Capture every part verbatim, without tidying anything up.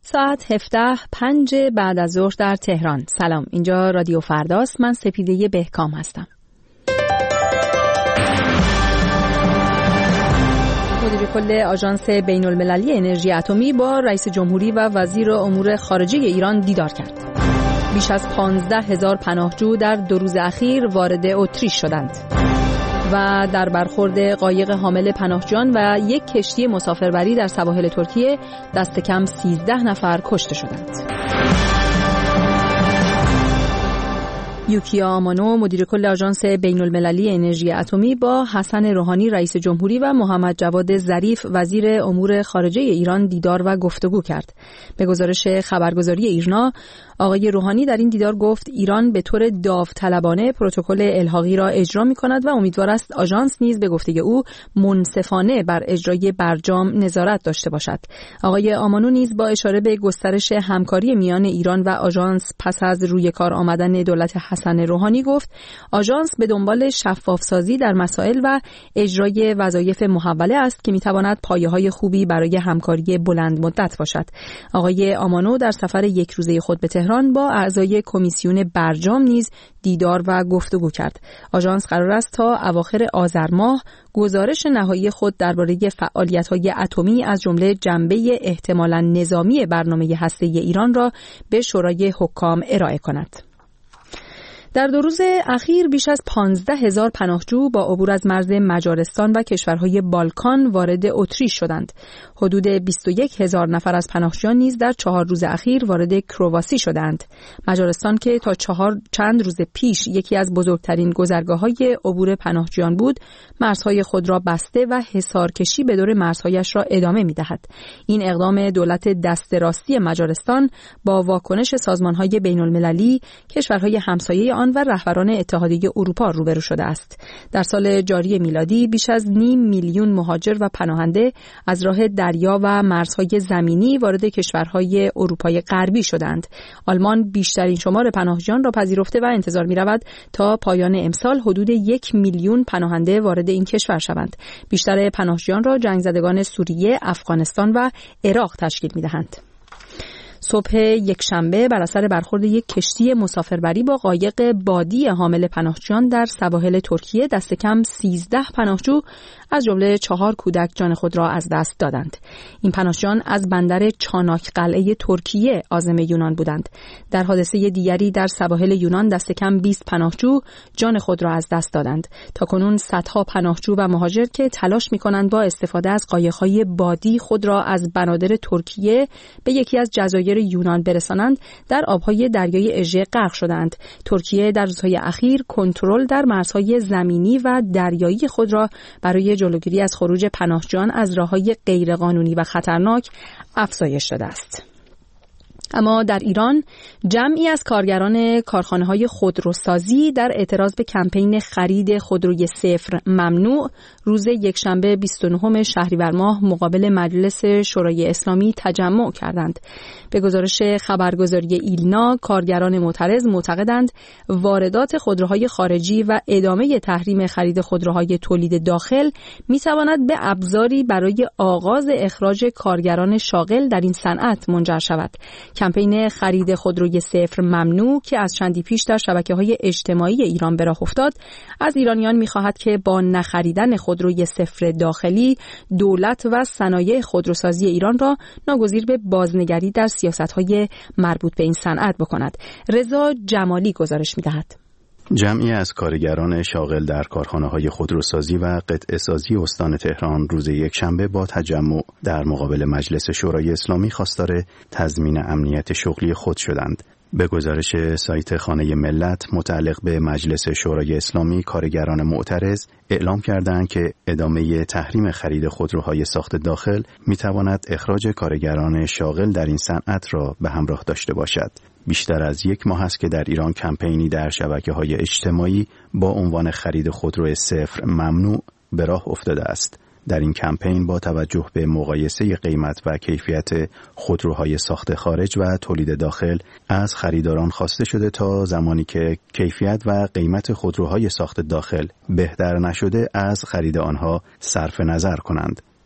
ساعت هفده پنج بعد از ظهر در تهران. سلام، اینجا رادیو فرداست. من سپیده بهکام هستم. مدیر کل آژانس بین المللی انرژی اتمی با رئیس جمهوری و وزیر امور خارجه ایران دیدار کرد. بیش از پانزده هزار پناهجو در دو روز اخیر وارد اتریش شدند و در برخورد قایق حامل پناهجویان و یک کشتی مسافربری در سواحل ترکیه دست کم سیزده نفر کشته شدند. یوکیا آمانو مدیر کل آژانس بین المللی انرژی اتمی با حسن روحانی رئیس جمهوری و محمد جواد ظریف وزیر امور خارجه ایران دیدار و گفتگو کرد. به گزارش خبرگزاری ایرنا، آقای روحانی در این دیدار گفت ایران به طور داوطلبانه پروتکل الحاقی را اجرا می‌کند و امیدوار است آژانس نیز به گفته او منصفانه بر اجرای برجام نظارت داشته باشد. آقای آمانو نیز با اشاره به گسترش همکاری میان ایران و آژانس پس از روی کار آمدن دولت حسن روحانی گفت آژانس به دنبال شفافسازی در مسائل و اجرای وظایف محوله است که می‌تواند پایه‌های خوبی برای همکاری بلند مدت باشد. آقای آمانو در سفر یک روزه خود به تهران با اعضای کمیسیون برجام نیز دیدار و گفتگو کرد. آژانس قرار است تا اواخر آذر ماه گزارش نهایی خود درباره فعالیت‌های اتمی از جمله جنبه احتمالاً نظامی برنامه هسته‌ای ایران را به شورای حکام ارائه کند. در دو روز اخیر بیش از پانزده هزار پناهجو با عبور از مرز مجارستان و کشورهای بالکان وارد اتریش شدند. حدود بیست و یک هزار نفر از پناهجویان نیز در چهار روز اخیر وارد کرواسی شدند. مجارستان که تا چهار چند روز پیش یکی از بزرگترین گذرگاه‌های عبور پناهجویان بود، مرزهای خود را بسته و حصارکشی به دور مرزهایش را ادامه می‌دهد. این اقدام دولت دست راستی مجارستان با واکنش سازمان‌های بین‌المللی، کشورهای همسایه و رهبران اتحادیه اروپا روبرو شده است. در سال جاری میلادی بیش از نیم میلیون مهاجر و پناهنده از راه دریا و مرزهای زمینی وارد کشورهای اروپای غربی شدند. آلمان بیشترین شمار پناهجویان را پذیرفته و انتظار می‌رود تا پایان امسال حدود یک میلیون پناهنده وارد این کشور شوند. بیشتر پناهجویان را جنگزدگان سوریه، افغانستان و عراق تشکیل می‌دهند. صبح یکشنبه بر اثر برخورد یک کشتی مسافربری با قایق بادی حامل پناهجویان در سواحل ترکیه دست کم سیزده پناهجو از جمله چهار کودک جان خود را از دست دادند. این پناهجویان از بندر چاناک قلعه ترکیه عازم یونان بودند. در حادثه دیگری در سواحل یونان دست کم بیست پناهجو جان خود را از دست دادند. تاکنون صدها پناهجو و مهاجر که تلاش می‌کنند با استفاده از قایق‌های بادی خود را از بنادر ترکیه به یکی از جزایر یونان برسانند، در آبهای دریای اژه غرق شدند. ترکیه در روزهای اخیر کنترل در مرزهای زمینی و دریایی خود را برای جلوگیری از خروج پناهجویان از راههای غیرقانونی و خطرناک افزایش داده است. اما در ایران جمعی از کارگران کارخانه‌های خودروسازی در اعتراض به کمپین خرید خودروی صفر ممنوع روز یکشنبه بیست و نهم شهریور ماه مقابل مجلس شورای اسلامی تجمع کردند. به گزارش خبرگزاری ایلنا، کارگران معترض معتقدند واردات خودروهای خارجی و ادامه تحریم خرید خودروهای تولید داخل می‌تواند به ابزاری برای آغاز اخراج کارگران شاغل در این صنعت منجر شود. کمپین خرید خودروی صفر ممنوع که از چندی پیش در شبکه‌های اجتماعی ایران به راه افتاد، از ایرانیان می‌خواهد که با نخریدن خودروی صفر داخلی دولت و صنایع خودروسازی ایران را ناگزیر به بازنگری در سیاست‌های مربوط به این صنعت بکند. رضا جمالی گزارش می‌دهد. جمعی از کارگران شاغل در کارخانه‌های خودروسازی و قطعه‌سازی استان تهران روز یکشنبه با تجمع در مقابل مجلس شورای اسلامی خواستار تضمین امنیت شغلی خود شدند. به گزارش سایت خانه ملت متعلق به مجلس شورای اسلامی، کارگران معترض اعلام کردند که ادامه تحریم خرید خودروهای ساخت داخل می‌تواند اخراج کارگران شاغل در این صنعت را به همراه داشته باشد. بیشتر از یک ماه است که در ایران کمپینی در شبکه‌های اجتماعی با عنوان خرید خودرو صفر ممنوع به راه افتاده است. در این کمپین با توجه به مقایسه قیمت و کیفیت خودروهای ساخت خارج و تولید داخل از خریداران خواسته شده تا زمانی که کیفیت و قیمت خودروهای ساخت داخل بهتر نشده از خرید آنها صرف نظر کنند.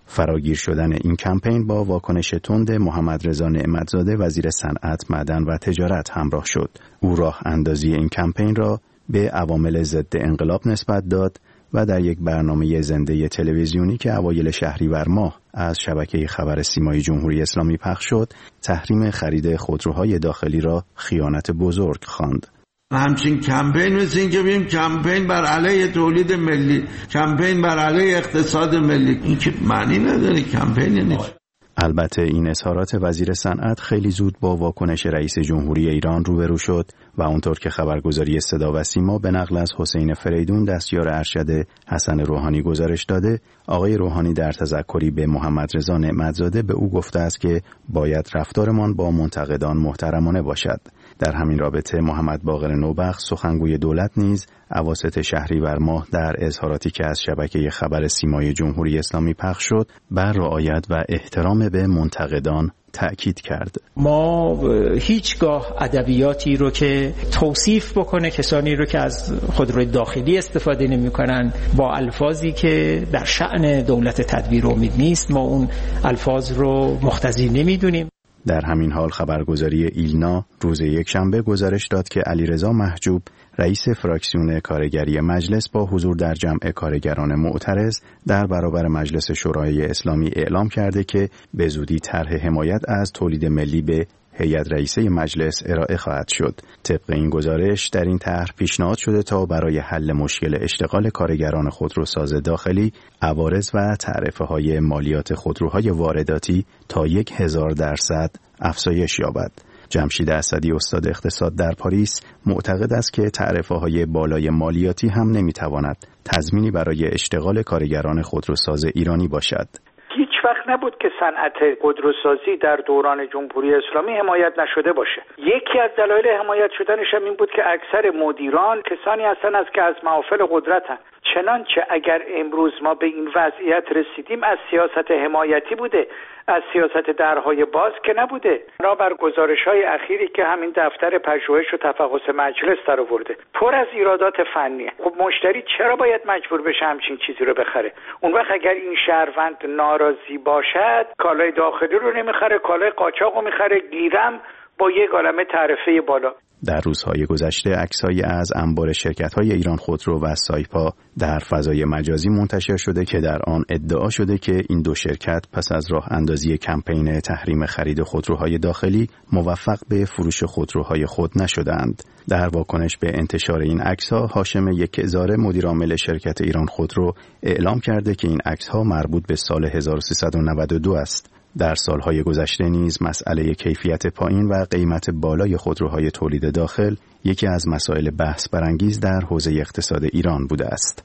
فراگیر شدن این کمپین با واکنش تند محمد رضا نعمتزاده وزیر صنعت، معدن و تجارت همراه شد. او راه اندازی این کمپین را به عوامل ضد انقلاب نسبت داد و در یک برنامه زنده تلویزیونی که اوایل شهریور ماه از شبکه خبر سیمای جمهوری اسلامی پخش شد، تحریم خرید خودروهای داخلی را خیانت بزرگ خواند. همچین کمپین مثل این که بیم کمپین بر علیه تولید ملی، کمپین بر علیه اقتصاد ملی، این که معنی نداره. کمپین نیست. البته این اظهارات وزیر صنعت خیلی زود با واکنش رئیس جمهوری ایران روبرو شد و اونطور که خبرگزاری صدا و سیما به نقل از حسین فریدون دستیار ارشد حسن روحانی گزارش داده، آقای روحانی در تذکری به محمد رضا نعمتزاده به او گفته است که باید رفتارمان با منتقدان محترمانه باشد. در همین رابطه محمد باقر نوبخت سخنگوی دولت نیز اواسط شهریور ماه در اظهاراتی که از شبکه خبر سیمای جمهوری اسلامی پخش شد بر رعایت و احترام به منتقدان تأکید کرد. ما هیچگاه ادبیاتی رو که توصیف بکنه کسانی رو که از خودروی داخلی استفاده نمی‌کنن با الفاظی که در شأن دولت تدبیر امید نیست، ما اون الفاظ رو مختزی نمی‌دونیم. در همین حال خبرگزاری ایلنا روز یکشنبه گزارش داد که علیرضا محجوب رئیس فراکسیون کارگری مجلس با حضور در جمع کارگران معترض در برابر مجلس شورای اسلامی اعلام کرده که به زودی طرح حمایت از تولید ملی به هیئت رئیسه مجلس ارائه خواهد شد. طبق این گزارش در این طرح پیشنهاد شده تا برای حل مشکل اشتغال کارگران خودروساز داخلی عوارض و تعرفه‌های مالیات خودروهای وارداتی تا یک هزار درصد افزایش یابد. جمشید اسدی استاد اقتصاد در پاریس معتقد است که تعرفه‌های بالای مالیاتی هم نمی‌تواند تضمینی برای اشتغال کارگران خودروساز ایرانی باشد. هیچ وقت نبود که صنعت خودروسازی در دوران جمهوری اسلامی حمایت نشده باشه. یکی از دلایل حمایت شدنش هم این بود که اکثر مدیران کسانی هستند از که از محافل قدرتن. چنانچه اگر امروز ما به این وضعیت رسیدیم از سیاست حمایتی بوده، از سیاست درهای باز که نبوده. بنابر گزارش‌های اخیری که همین دفتر پژوهش و تفحص مجلس در آورده پر از ایرادات فنیه. خب مشتری چرا باید مجبور بشه همچین چیزی رو بخره؟ اون وقت اگر این شهروند ناراضی باشد کالای داخلی رو نمیخره، کالای قاچاق رو میخره، گیرم با یک عالمه تعرفه بالا. در روزهای گذشته عکس‌هایی از انبار شرکت‌های ایران خودرو و سایپا در فضای مجازی منتشر شده که در آن ادعا شده که این دو شرکت پس از راه اندازی کمپین تحریم خرید خودروهای داخلی موفق به فروش خودروهای خود نشدند. در واکنش به انتشار این عکس‌ها هاشم یکهزاره مدیرعامل شرکت ایران خودرو اعلام کرده که این عکس‌ها مربوط به سال هزار و سیصد و نود و دو است. در سالهای گذشته نیز مسئله کیفیت پایین و قیمت بالای خودروهای تولید داخل یکی از مسائل بحث برانگیز در حوزه اقتصاد ایران بوده است.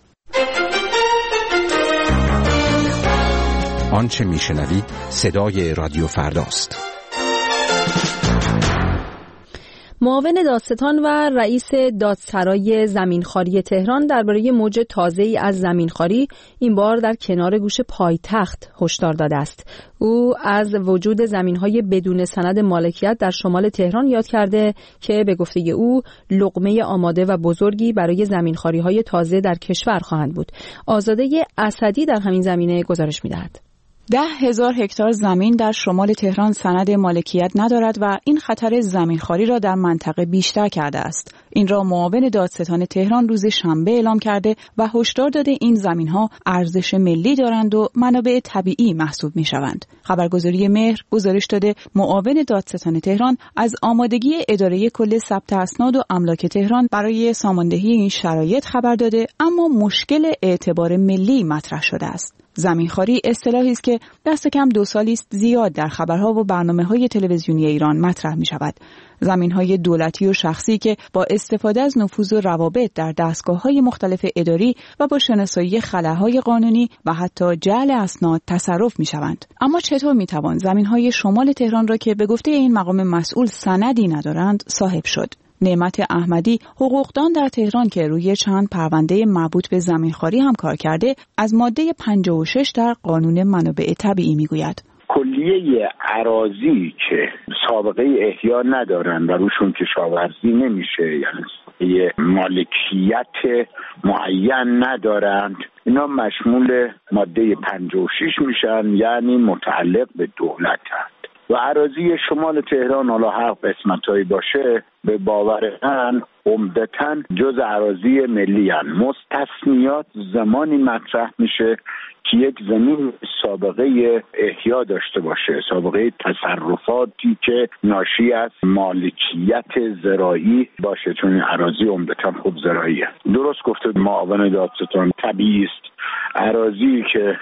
آنچه میشنوید صدای رادیو فرداست. معاون دادستان و رئیس دادسرای زمینخواری تهران درباره موج تازه‌ای از زمینخواری این بار در کنار گوش پایتخت هشدار داده است. او از وجود زمین‌های بدون سند مالکیت در شمال تهران یاد کرده که به گفته او لقمه آماده و بزرگی برای زمینخواری‌های تازه در کشور خواهند بود. آزاده اسدی در همین زمینه گزارش می‌دهد. ده هزار هکتار زمین در شمال تهران سند مالکیت ندارد و این خطر زمینخواری را در منطقه بیشتر کرده است. این را معاون دادستان تهران روز شنبه اعلام کرده و هشدار داده این زمین‌ها ارزش ملی دارند و منابع طبیعی محسوب می‌شوند. خبرگزاری مهر گزارش داده معاون دادستان تهران از آمادگی اداره کل ثبت اسناد و املاک تهران برای ساماندهی این شرایط خبر داده، اما مشکل اعتبار ملی مطرح شده است. زمینخواری اصطلاحی است که دست کم دو سالی است زیاد در خبرها و برنامه‌های تلویزیونی ایران مطرح می‌شود. زمین‌های دولتی و شخصی که با استفاده از نفوذ و روابط در دستگاه‌های مختلف اداری و با شناسایی خلاهای قانونی و حتی جعل اسناد تصرف می‌شوند. اما چطور می‌توان زمین‌های شمال تهران را که به گفته این مقام مسئول سندی ندارند صاحب شد؟ نعمت احمدی حقوقدان در تهران که روی چند پرونده مربوط به زمینخواری هم کار کرده از ماده پنجاه و شش در قانون منابع طبیعی میگوید. کلیه اراضی که سابقه احیا ندارن و روشون کشاورزی نمیشه، یعنی مالکیت معین ندارند. اینا مشمول ماده پنجاه و شش میشن، یعنی متعلق به دولتند. و اراضی شمال تهران حالا هر قسمتایی باشه به باور من عمدتاً جز اراضی ملی هستند. مستثنیات زمانی مطرح میشه که یک زمین سابقه احیا داشته باشه، سابقه تصرفاتی که ناشی از مالکیت زراعی باشه، چون این اراضی عمدتاً خوب زراعیه. درست گفته معاون دادستان، طبیعی است اراضی که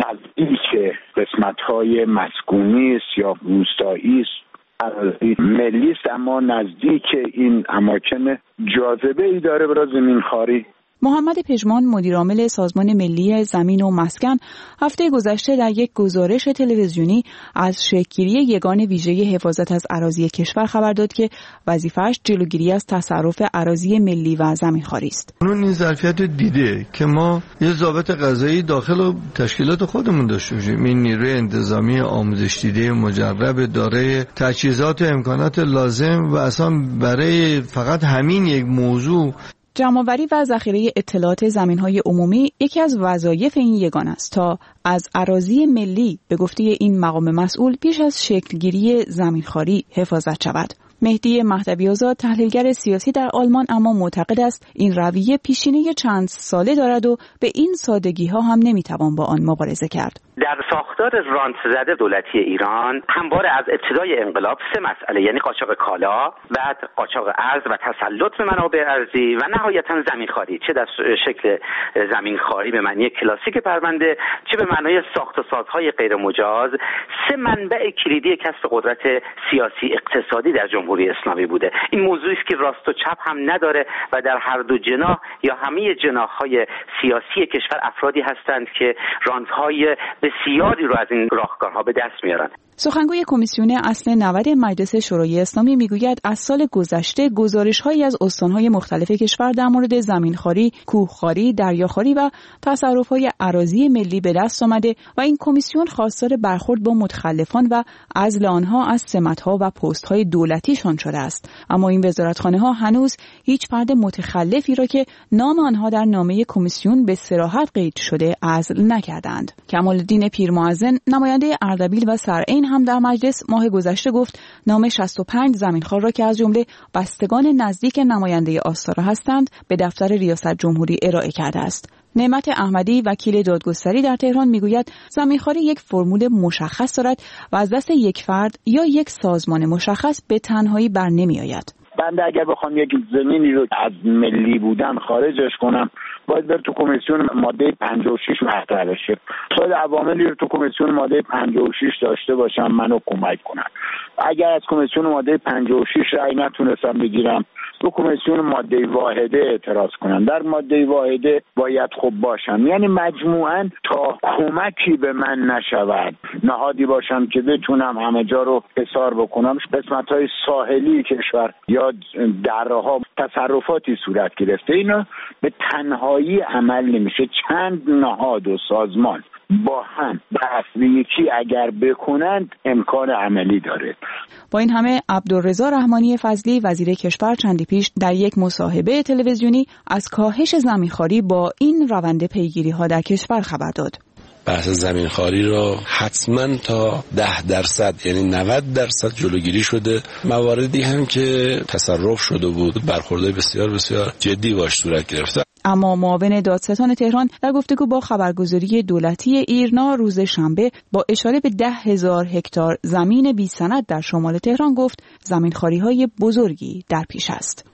نزدیک قسمت‌های مسکونی است یا روستایی است اراضی ملی است، اما نزدیک این اماکن جاذبه ای داره برای زمینخواری. محمد پژمان مدیرعامل سازمان ملی زمین و مسکن هفته گذشته در یک گزارش تلویزیونی از شکل‌گیری یگان ویژه حفاظت از اراضی کشور خبر داد که وظیفه‌اش جلوگیری از تصرف اراضی ملی و زمینخواری است. اون این ظرفیت دیده که ما یه ضابط قضایی داخل تشکیلات خودمون داشته باشیم. این نیروی انتظامی آموزش دیده مجرب دارای تجهیزات و امکانات لازم و اصلا برای فقط همین یک موضوع جمع‌آوری و ذخیره اطلاعات زمین‌های عمومی یکی از وظایف این یگان است تا از اراضی ملی به گفته این مقام مسئول پیش از شکلگیری زمینخواری حفاظت شود. مهدی مهدوی آزاد تحلیلگر سیاسی در آلمان اما معتقد است این رویه پیشینه چند ساله دارد و به این سادگی‌ها هم نمی‌توان با آن مبارزه کرد. در ساختار رانت زده دولتی ایران همواره از ابتدای انقلاب سه مسئله، یعنی قاچاق کالا، بعد قاچاق ارز و تسلط به منابع ارضی و نهایتاً زمینخواری، چه در شکل زمینخواری به معنی کلاسیک پرونده چه به معنای ساخت و سازهای غیر مجاز، سه منبع کلیدی کسب قدرت سیاسی اقتصادی در جمهوری اسلامی بوده. این موضوعی است که راست و چپ هم نداره و در هر دو جناح یا همه جناح‌های سیاسی کشور افرادی هستند که رانت‌های بسیاری رو از این راهکارها به دست میارن. سخنگوی کمیسیون اصل نود مجلس شورای اسلامی میگوید از سال گذشته گزارش‌هایی از استان‌های مختلف کشور در مورد زمینخواری، کوهخواری، دریاخواری و تصرف‌های اراضی ملی به دست آمده و این کمیسیون خواستار برخورد با متخلفان و عزل آنها از سمت‌ها و پست‌های دولتیشان شده است. اما این وزارتخانه‌ها هنوز هیچ فرد متخلفی را که نام آنها در نامه کمیسیون به صراحت قید شده عزل نکردند. کمال‌الدین پیرمعظم نماینده اردبیل و سرعین هم در مجلس ماه گذشته گفت نام شصت و پنج زمینخوار را که از جمله بستگان نزدیک نماینده آستارا هستند به دفتر ریاست جمهوری ارائه کرده است. نعمت احمدی وکیل دادگستری در تهران میگوید زمینخواری یک فرمول مشخص دارد و از دست یک فرد یا یک سازمان مشخص به تنهایی بر نمیآید. بنده اگر بخوام یک زمینی رو از ملی بودن خارجش کنم باید بر تو کمیسیون ماده پنجاه و شش مطرح بشه. باید عواملی رو تو کمیسیون ماده پنجاه و شش داشته باشم منو کمک کنن. اگر از کمیسیون ماده پنجاه و شش رأی نتونستم بگیرم تو کمیسیون ماده واحده اعتراض کنن. در ماده واحده باید خوب باشم، یعنی مجموعاً تا کمکی به من نشود نهادی باشم که بتونم همه جا رو حصار بکنم. قسمت‌های ساحلی کشور یا دره‌ها تصرفاتی صورت گرفته، اینا به تنهایی عمل نمیشه. چند نهاد و سازمان با هم دست به یکی اگر بکنند امکان عملی داره. با این همه عبدالرضا رحمانی فضلی وزیر کشور چندی پیش در یک مصاحبه تلویزیونی از کاهش زمینخواری با این روند پیگیری‌ها در کشور خبر داد. بحث زمینخواری را حتما تا ده درصد یعنی نود درصد جلوگیری شده. مواردی هم که تصرف شده بود برخوردهای بسیار بسیار جدی باش صورت گرفته. اما معاون دادستان تهران در گفتگو با خبرگزاری دولتی ایرنا روز شنبه با اشاره به ده هزار هکتار زمین بی سند در شمال تهران گفت زمینخواری‌های بزرگی در پیش است.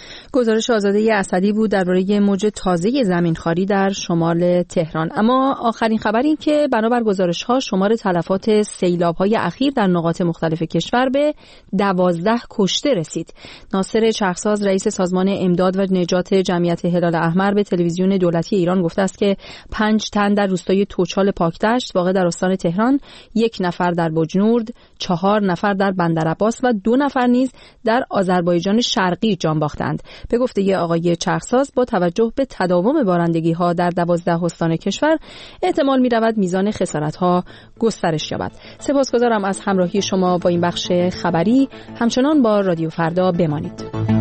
گزارش آزاده اسدی بود درباره موج تازه زمینخواری در شمال تهران. اما آخرین خبر این که بنابر گزارش‌ها شمار تلفات سیلاب‌های اخیر در نقاط مختلف کشور به دوازده کشته رسید. ناصر چرخساز رئیس سازمان امداد و نجات جمعیت هلال احمر به تلویزیون دولتی ایران گفته است که پنج تن در روستای توچال پاکدشت واقع در استان تهران، یک نفر در بجنورد، چهار نفر در بندرعباس و دو نفر نیز در آذربایجان شرقی جان باختند. به گفته آقای چرخساز با توجه به تداوم بارندگی‌ها در دوازده استان کشور احتمال می‌رود میزان خسارت‌ها گسترش یابد. سپاسگزارم از همراهی شما با این بخش خبری. همچنان با رادیو فردا بمانید.